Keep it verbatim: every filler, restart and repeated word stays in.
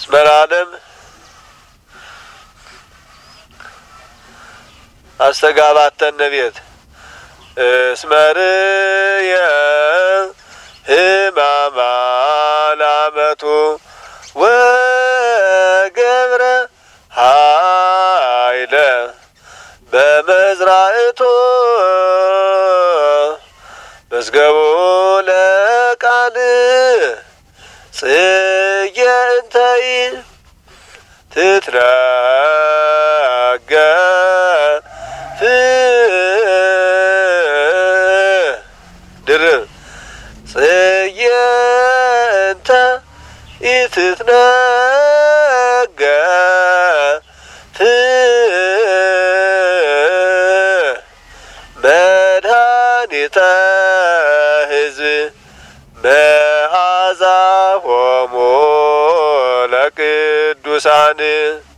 ስመራንም አስተጋባተን ቤት እስመርየ ህማማ ላመቱ ወገብረ ኃይለ በመዝራእቱ መዝገቡ ለቃል ጽጌ እንተይ ትትረገፍ ድርብ ጽጌ እንተ ኢትትነገፍ መድኃኒተ ሕዝብ መዓዛ ሆሙ ለቅዱሳን